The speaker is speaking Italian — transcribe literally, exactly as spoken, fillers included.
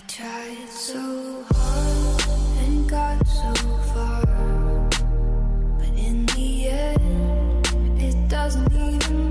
tried so hard and got so far, but in the end it doesn't even